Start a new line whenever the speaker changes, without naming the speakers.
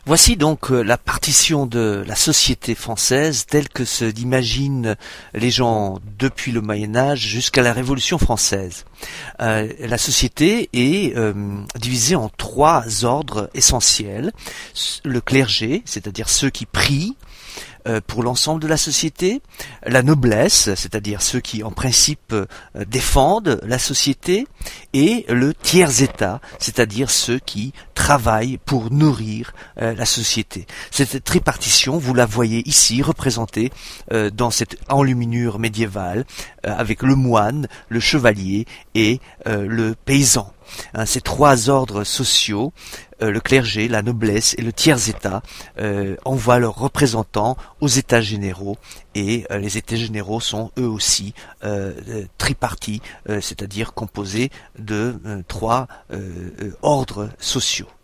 Voici donc la partition de la société française telle que se l'imaginent les gens depuis le Moyen-Âge jusqu'à la Révolution française. La société est divisée en trois ordres essentiels. Le clergé, c'est-à-dire ceux qui prient pour l'ensemble de la société, la noblesse, c'est-à-dire ceux qui en principe défendent la société, et le tiers-état, c'est-à-dire ceux qui travaillent pour nourrir la société. Cette tripartition, vous la voyez ici représentée dans cette enluminure médiévale avec le moine, le chevalier et le paysan. Ces trois ordres sociaux, le clergé, la noblesse et le tiers-état, envoient leurs représentants aux États généraux, et les États généraux sont eux aussi tripartis, c'est-à-dire composés de trois ordres sociaux.